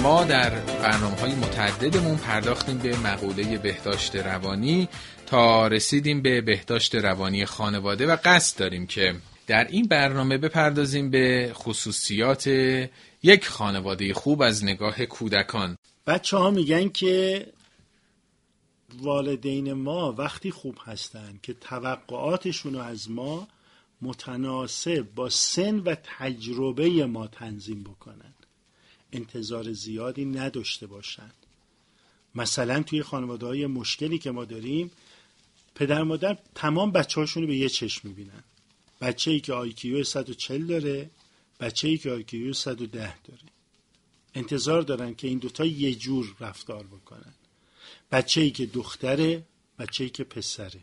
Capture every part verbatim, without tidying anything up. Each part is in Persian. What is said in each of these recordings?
ما در برنامه‌های متعددمون پرداختیم به مقوله بهداشت روانی تا رسیدیم به بهداشت روانی خانواده و قصد داریم که در این برنامه بپردازیم به خصوصیات یک خانواده خوب از نگاه کودکان. بچه ها میگن که والدین ما وقتی خوب هستن که توقعاتشون رو از ما متناسب با سن و تجربه ما تنظیم بکنن، انتظار زیادی نداشته باشن. مثلا توی خانواده های مشکلی که ما داریم، پدر مادر تمام بچه هاشون رو به یه چشم میبینن. بچه ای که آیکیو صد و چهل داره، بچه ای که آیکیو صد و ده داره، انتظار دارن که این دوتا یه جور رفتار بکنن. بچه ای که دختره، بچه ای که پسره.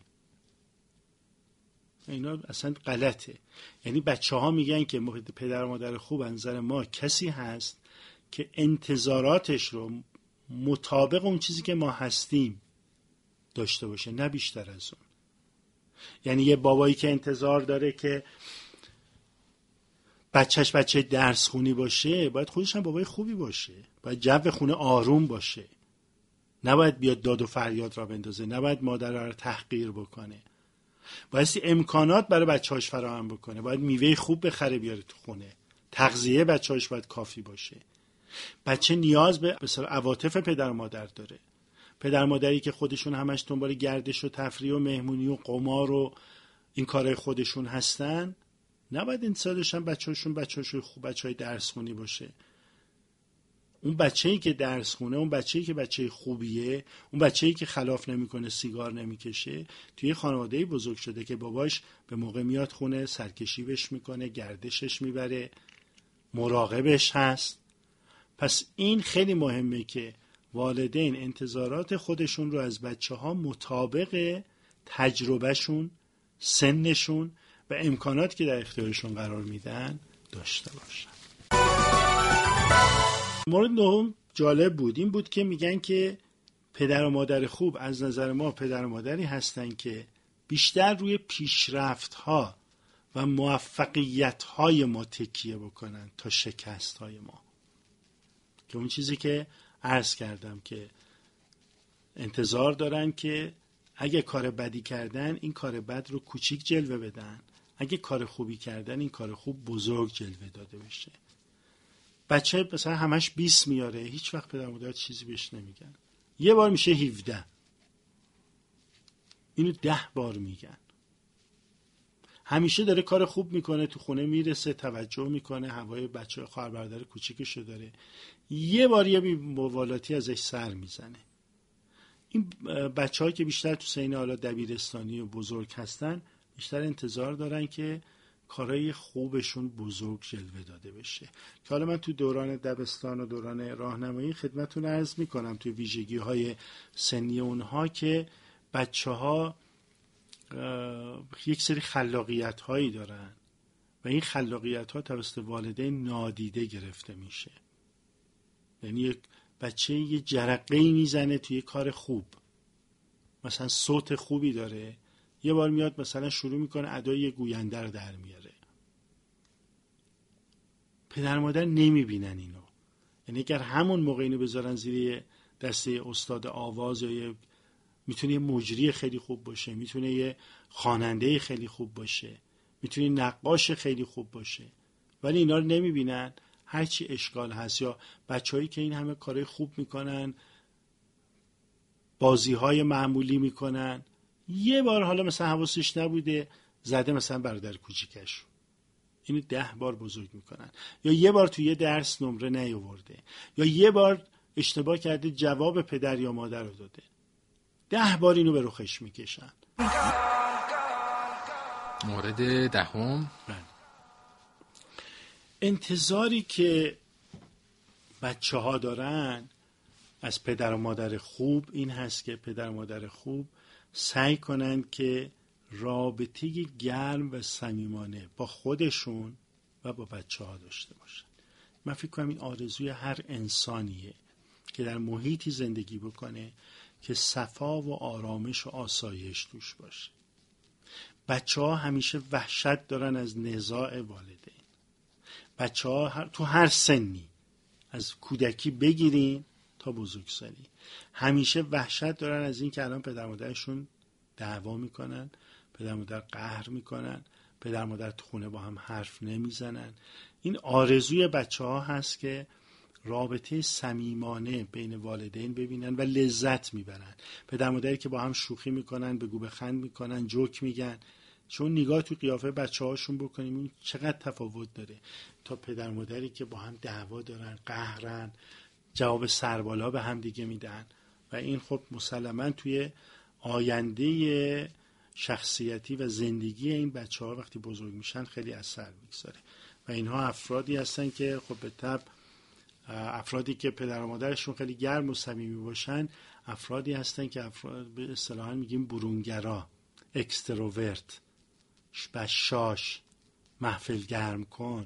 اینا اصلا غلطه. یعنی بچه ها میگن که پدر مادر خوب از نظر ما کسی هست که انتظاراتش رو مطابق اون چیزی که ما هستیم داشته باشه، نه بیشتر از اون. یعنی یه بابایی که انتظار داره که بچهش بچه درس خونی باشه، باید خودش هم بابای خوبی باشه، باید جو خونه آروم باشه، نباید بیاد داد و فریاد را بندازه، نباید مادر را تحقیر بکنه، باید امکانات برای بچه‌هاش فراهم بکنه، باید میوه خوب بخره بیاره تو خونه، تغذیه بچه‌هاش باید کافی باشه. بچه نیاز به مثلا عواطف پدر و مادر داره. پدر مادری که خودشون همش دنبال گردش و تفریح و مهمونی و قمار و این کارهای خودشون هستن، نباید انتظارش هم بچه‌هاشون بچه‌هاشون خوب بچه‌های درس خونی باشه. اون بچه‌ای که درس خونه، اون بچه‌ای که بچه خوبیه، اون بچه‌ای که خلاف نمیکنه، سیگار نمیکشه، توی خانواده‌ای بزرگ شده که باباش به موقع میاد خونه، سرکشی بهش میکنه، گردشش میبره، مراقبش هست. پس این خیلی مهمه که والدین انتظارات خودشون رو از بچه‌ها مطابق تجربهشون، سنشون و امکاناتی که در اختیارشون قرار میدن داشته باشن. مورد نهم جالب بود، این بود که میگن که پدر و مادر خوب از نظر ما پدر و مادری هستن که بیشتر روی پیشرفت‌ها و موفقیت‌های ما تکیه بکنن تا شکست‌های ما. که اون چیزی که عرض کردم که انتظار دارن که اگه کار بدی کردن این کار بد رو کوچیک جلوه بدن، اگه کار خوبی کردن این کار خوب بزرگ جلوه داده بشه. بچه مثلا همش بیست میاره، هیچ وقت پدر مادر چیزی بهش نمیگن. یه بار میشه هفده، اینو ده بار میگن. همیشه داره کار خوب میکنه، تو خونه میرسه، توجه میکنه، هوای بچه خواهر برادر کوچیکشو داره. یه بار یه موالاتی ازش سر میزنه. این بچه ها که بیشتر تو سین حالا دبیرستانی و بزرگ هستن بیشتر انتظار دارن که کارهای خوبشون بزرگ جلوه داده بشه. که حالا من تو دوران دبستان و دوران راهنمایی خدمتتون عرض میکنم توی ویژگی های سنی اونها که بچه ها یک سری خلاقیت هایی دارن و این خلاقیت ها توسط والدین نادیده گرفته میشه. یعنی یک بچه یه جرقه‌ای میزنه توی کار خوب، مثلا صوت خوبی داره، یه بار میاد مثلا شروع میکنه ادای گوینده رو در میاره. پدر مادر نمیبینن اینو. یعنی اگر همون موقع اینو بذارن زیر دسته استاد آواز، یا یه میتونه یه مجری خیلی خوب باشه، میتونه یه خواننده خیلی خوب باشه، میتونه نقاش خیلی خوب باشه، ولی اینا رو نمیبینن. هرچی اشکال هست، یا بچه‌هایی که این همه کارهای خوب میکنن، بازی‌های معمولی میکنن، یه بار حالا مثلا حواسش نبوده زده مثلا برادر کوچیکش، اینو ده بار بزرگ میکنن. یا یه بار توی یه درس نمره نیاورده، یا یه بار اشتباه کرده جواب پدر یا مادر رو داده، ده بار اینو به رخش میکشن. مورد دهم، انتظاری که بچه ها دارن از پدر و مادر خوب این هست که پدر و مادر خوب سعی کنن که رابطه گرم و صمیمانه با خودشون و با بچه ها داشته باشن. من فکر کنم این آرزوی هر انسانیه که در محیطی زندگی بکنه که صفا و آرامش و آسایش توش باشه. بچه ها همیشه وحشت دارن از نزاع والدین. بچه ها تو هر سنی، از کودکی بگیرین تا بزرگسالی. همیشه وحشت دارن از این که الان پدر مادرشون دعوا میکنن، پدر مادر قهر میکنن، پدر مادر تو خونه با هم حرف نمیزنن. این آرزوی بچه ها هست که رابطه صمیمانه بین والدین ببینن و لذت میبرن. پدر مادری که با هم شوخی میکنن، بگو بخند میکنن، جوک میگن. چون نگاه تو قیافه بچه هاشون بکنیم این چقدر تفاوت داره تا پدر مادری که با هم دعوا دارن، قهرن، جواب سربالا به هم دیگه میدن. و این خب مسلماً توی آینده شخصیتی و زندگی این بچه ها وقتی بزرگ میشن خیلی اثر میگذاره. و اینها افرادی هستن که خب به طب افرادی که پدر و مادرشون خیلی گرم و صمیمی باشن، افرادی هستن که افراد به اصطلاحاً میگیم برونگرا، اکستروورت، بشاش، محفل گرم کن.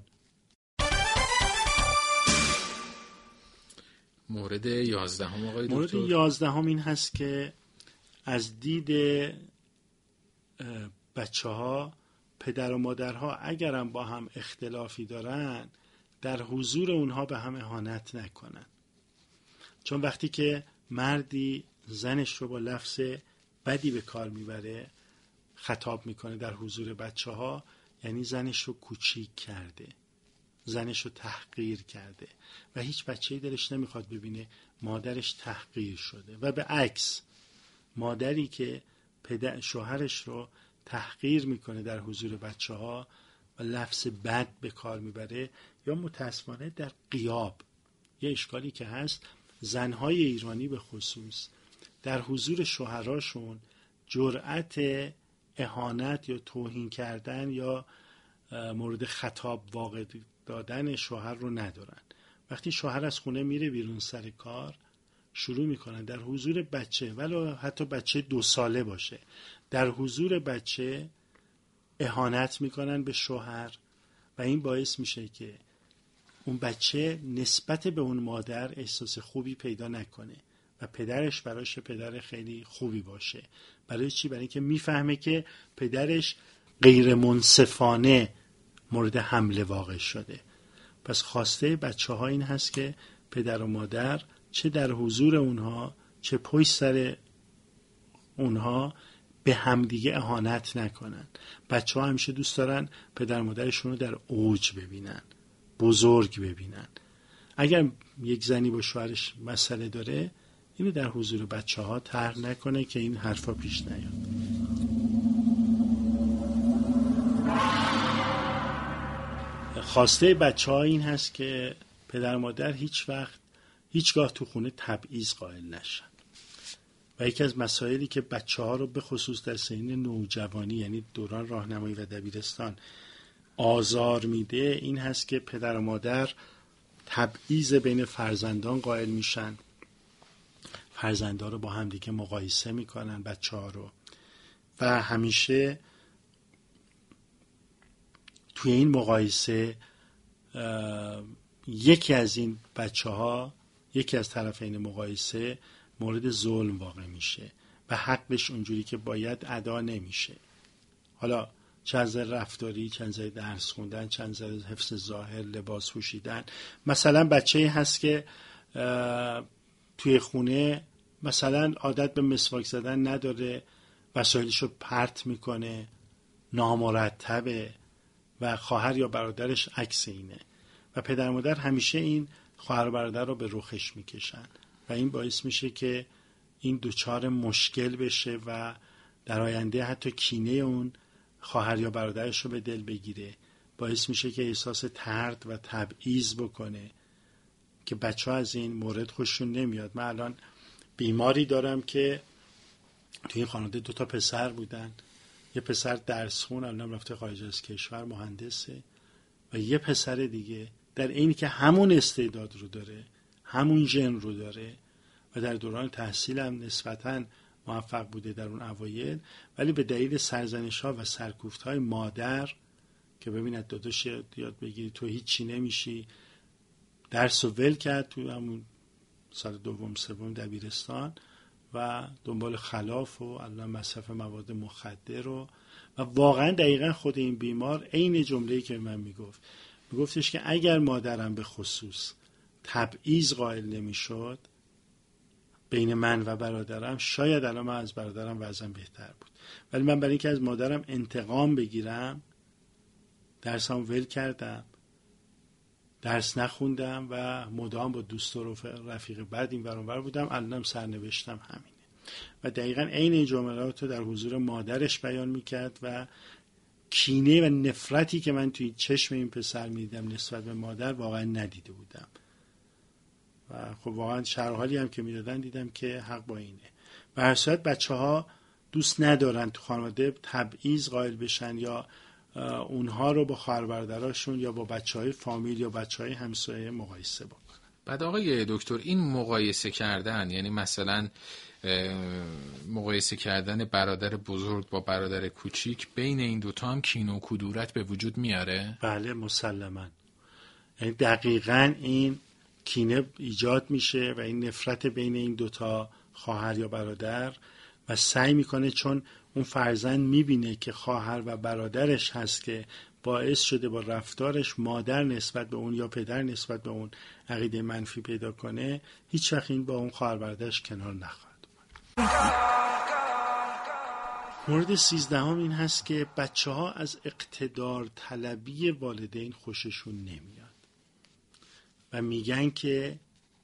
مورد یازدهم آقای دکتر. مورد یازدهم این هست که از دید بچه ها پدر و مادرها اگرم با هم اختلافی دارن در حضور اونها به هم اهانت نکنن. چون وقتی که مردی زنش رو با لفظ بدی به کار میبره، خطاب میکنه در حضور بچه ها، یعنی زنش رو کوچیک کرده، زنش رو تحقیر کرده و هیچ بچه‌ای دلش نمیخواد ببینه مادرش تحقیر شده. و به عکس مادری که پدر شوهرش رو تحقیر میکنه در حضور بچه ها و لفظ بد به کار میبره، یا متاسفانه در غیاب، یه اشکالی که هست، زنهای ایرانی به خصوص در حضور شوهراشون جرأت اهانت یا توهین کردن یا مورد خطاب واقع دادن شوهر رو ندارن. وقتی شوهر از خونه میره بیرون سر کار، شروع میکنن در حضور بچه، ولو حتی بچه دو ساله باشه، در حضور بچه اهانت میکنن به شوهر و این باعث میشه که اون بچه نسبت به اون مادر احساس خوبی پیدا نکنه و پدرش براش پدر خیلی خوبی باشه. برای چی؟ برای اینکه میفهمه که پدرش غیر منصفانه مورد حمله واقع شده. پس خواسته بچه ها این هست که پدر و مادر چه در حضور اونها چه پشت سر اونها به همدیگه اهانت نکنن. بچه ها همیشه دوست دارن پدر و مادرشون رو در اوج ببینن، بزرگ ببینن. اگر یک زنی با شوهرش مسئله داره، اینو در حضور بچه ها طرح نکنه که این حرفا پیش نیاد. خواسته بچه ها این هست که پدر و مادر هیچ وقت هیچگاه تو خونه تبعیض قائل نشن. و یکی از مسائلی که بچه ها رو به خصوص در سن نوجوانی، یعنی دوران راهنمایی و دبیرستان، آزار میده این هست که پدر و مادر تبعیض بین فرزندان قائل میشن، فرزندان رو با هم دیگه مقایسه میکنن بچه ها رو و همیشه توی این مقایسه یکی از این بچه ها، یکی از طرفین مقایسه مورد ظلم واقع میشه و حقش اونجوری که باید ادا نمیشه. حالا چند نظر رفتاری، چند نظر درس خوندن، چند نظر حفظ ظاهر، لباس پوشیدن. مثلا بچه‌ای هست که توی خونه مثلا عادت به مسواک زدن نداره، وسایلشو پرت میکنه، نامرتبه و خواهر یا برادرش عکس اینه و پدر مادر همیشه این خواهر و برادر رو به رخش میکشن و این باعث میشه که این دوچار مشکل بشه و در آینده حتی کینه اون خواهر یا برادرش رو به دل بگیره. باعث میشه که احساس طرد و تبعیض بکنه که بچه ها از این مورد خوششون نمیاد. من الان بیماری دارم که توی این خانواده دو تا پسر بودن، یه پسر درس خون الان رفته خارج از کشور مهندسه و یه پسر دیگه در اینی که همون استعداد رو داره، همون ژن رو داره و در دوران تحصیل هم نسبتاً موفق بوده در اون اوایل، ولی به دلیل سرزنش ها و سرکوفت های مادر که ببیند داداش یاد بگیری تو هیچی نمیشی، درس رو ول کرد تو همون سال دوم سوم دبیرستان و دنبال خلاف و الان مصرف مواد مخدر رو و واقعا دقیقا خود این بیمار عین جمله‌ای که من میگفت میگفتش که اگر مادرم به خصوص تبعیض قائل نمیشد بین من و برادرم، شاید الان من از برادرم وضعم بهتر بود. ولی من برای اینکه از مادرم انتقام بگیرم درسم ول کردم، درس نخوندم و مدام با دوست و رفیق بد این ور اون ور بودم. الانم سرنوشتم همینه. و دقیقاً عین این جملات رو در حضور مادرش بیان میکرد و کینه و نفرتی که من توی چشم این پسر میدیدم نسبت به مادر واقعا ندیده بودم. و خب واقعا شرحالی هم که میدادن دیدم که حق با اینه. و هر صورت بچه ها دوست ندارن تو خانواده تبعیض قائل بشن یا اونها رو با خواهر برادراشون یا با بچه های فامیل یا بچه های همسایه مقایسه بکنن. بعد آقای دکتر این مقایسه کردن، یعنی مثلا مقایسه کردن برادر بزرگ با برادر کوچیک، بین این دوتا هم کینه و کدورت به وجود میاره؟ بله مسلماً. یعنی دقیقاً این کینه ایجاد میشه و این نفرت بین این دوتا خواهر یا برادر و سعی میکنه، چون اون فرزند میبینه که خواهر و برادرش هست که باعث شده با رفتارش مادر نسبت به اون یا پدر نسبت به اون عقیده منفی پیدا کنه، هیچ وقت این با اون خواهر برادرش کنار نخواهد اومد. مورد سیزدهم این هست که بچه ها از اقتدار طلبی والدین خوششون نمیاد و میگن که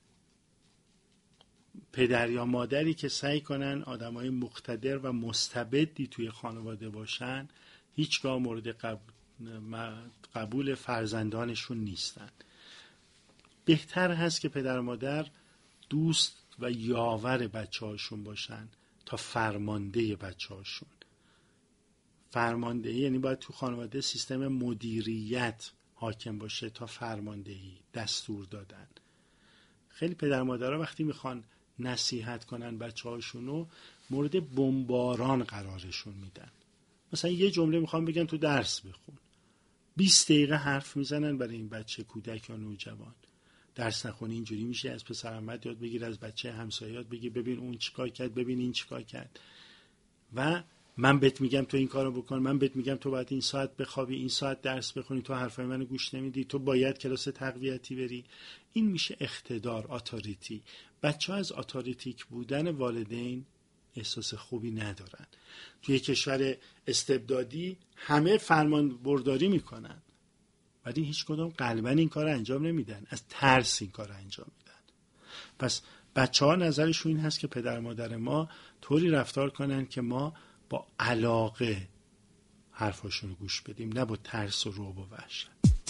پدر یا مادری که سعی کنن آدمای مقتدر و مستبدی توی خانواده باشن هیچگاه مورد قبول, قبول فرزندانشون نیستن. بهتر هست که پدر و مادر دوست و یاور بچه هاشون باشن تا فرمانده بچه هاشون. فرماندهی یعنی باید تو خانواده سیستم مدیریت حاکم باشه تا فرماندهی، دستور دادن. خیلی پدر مادرها وقتی میخوان نصیحت کنن بچه هاشونو مورد بمباران قرارشون میدن. مثلا یه جمله میخوان بگن تو درس بخون، بیست دقیقه حرف میزنن برای این بچه کودک یا نوجوان. درس نخونی اینجوری میشه، از پسر عمت یاد بگیر، از بچه همسایه یاد بگیر، ببین اون چیکار کرد، ببین این چیکار کرد. و من بهت میگم تو این کارو بکن، من بهت میگم تو باید این ساعت بخوابی، این ساعت درس بخونی، تو حرفای منو گوش نمیدی، تو باید کلاس تقویتی بری. این میشه اقتدار، اتوریتی. بچه‌ها از اتوریتیک بودن والدین احساس خوبی ندارن. توی کشور استبدادی همه فرمان برداری میکنن ولی هیچ کدوم قلباً این کار انجام نمیدن، از ترس این کار انجام میدن. پس بچه‌ها نظرشون این هست که پدر مادر ما طوری رفتار کنن که ما با علاقه حرفاشون رو گوش بدیم، نه با ترس و رعب و وحشت.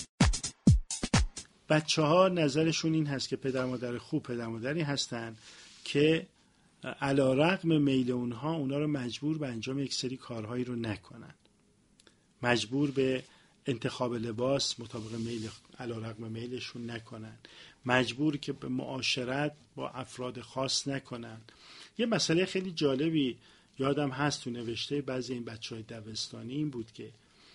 بچه‌ها نظرشون این هست که پدر مادر خوب پدر مادری هستن که علی رغم میل اونها اونها رو مجبور به انجام یک سری کارهایی رو نکنن، مجبور به انتخاب لباس مطابق میل علی رغم میلشون نکنن، مجبور که به معاشرت با افراد خاص نکنن. یه مسئله خیلی جالبی یادم هست تو نوشته بعضی این بچهای دبستانی این بود که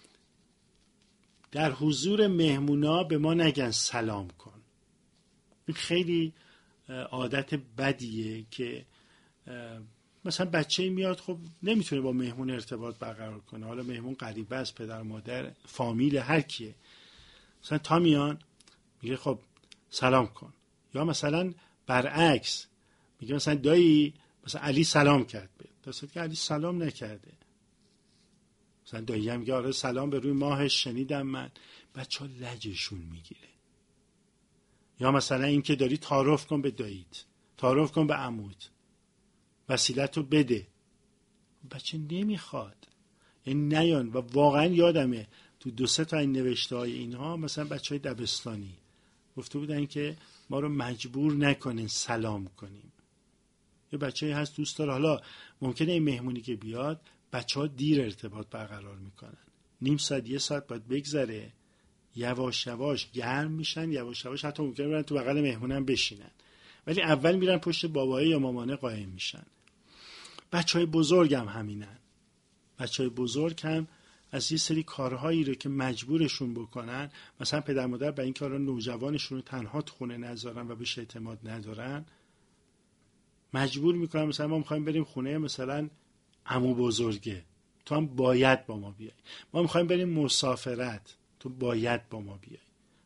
در حضور مهمونا به ما نگن سلام کن. این خیلی عادت بدیه که مثلا بچه میاد خب نمیتونه با مهمون ارتباط برقرار کنه، حالا مهمون غریبه است، پدر مادر فامیل هر کیه، مثلا تا میان میگه خب سلام کن، یا مثلا برعکس میگه مثلا دایی مثلا علی سلام کرد به درسته که علی سلام نکرده، مثلا دایی هم میگه آره سلام به روی ماهش شنیدم من. بچه ها لجشون میگیره. یا مثلا این که داری تعارف کن به داییت، تعارف کن به عموت، وسیلتو بده، بچه نمیخواد، این نیان. و واقعا یادمه تو دو سه تا این نوشته های اینها مثلا بچه های دبستانی گفته بودن که ما رو مجبور نکنین سلام کنیم. یه بچه هست دوست داره، حالا ممکنه این مهمونی که بیاد بچه ها دیر ارتباط برقرار میکنن، نیم ساعت یه ساعت باید بگذره، یواش یواش گرم میشن، یواش یواش حتی ممکنه برن تو بغل مهمونم بشینن، ولی اول میرن پشت بابایی یا مامانه قایم میشن. بچه های بزرگ هم همینن. بچه های بزرگ هم از یه سری کارهایی رو که مجبورشون بکنن، مثلا پدر مادر برای این کارا نوجوانشون رو تنها تو خونه نذارن و بهش اعتماد ندارن، مجبور میکنن مثلا ما میخوایم بریم خونه مثلا عمو بزرگه، تو هم باید با ما بیای، ما میخوایم بریم مسافرت، تو باید با ما بیای.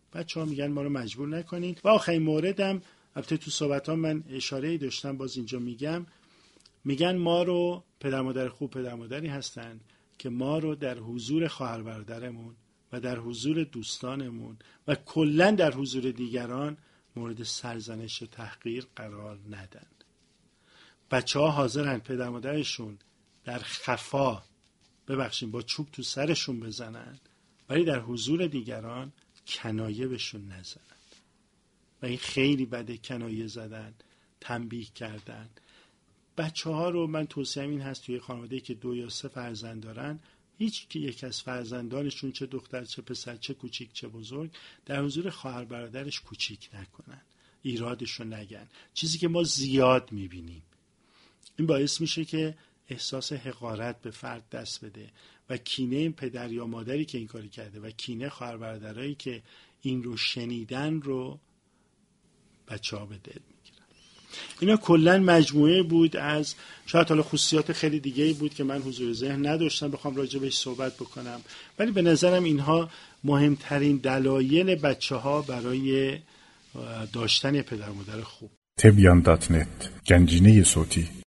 بچه‌ها میگن ما رو مجبور نکنین. و آخرین موردم، البته تو صحبتام من اشاره‌ای داشتم، باز اینجا میگم، میگن ما رو پدر مادر خوب پدر مادری هستن که ما رو در حضور خواهر برادرمون و در حضور دوستانمون و کلا در حضور دیگران مورد سرزنش و تحقیر قرار ندن. بچه‌ها حاضرن پدر مادرشون در خفا ببخشید با چوب تو سرشون بزنن، ولی در حضور دیگران کنایه بهشون نزنن. و این خیلی بده، کنایه زدن، تنبیه کردن. بچه ها رو من توصیه‌ام این هست توی خانواده‌ای که دو یا سه فرزند دارن، هیچ که یک از فرزندانشون چه دختر چه پسر چه کوچیک چه بزرگ در حضور خواهر برادرش کوچیک نکنن، ایرادشو نگن. چیزی که ما زیاد میبینیم این باعث میشه که احساس حقارت به فرد دست بده و کینه پدر یا مادری که این کاری کرده و کینه خواهر برادرایی که این رو شنیدن رو بچه‌ها به دل میگیرن. اینا کلا مجموعه بود از شاید حالا خصوصیات خیلی دیگه‌ای بود که من حضور ذهن نداشتم بخوام راجع بهش صحبت بکنم، ولی به نظرم اینها مهمترین دلایل بچه‌ها برای داشتن پدر مادر خوب. تبیان دات نت، گنجینه صوتی.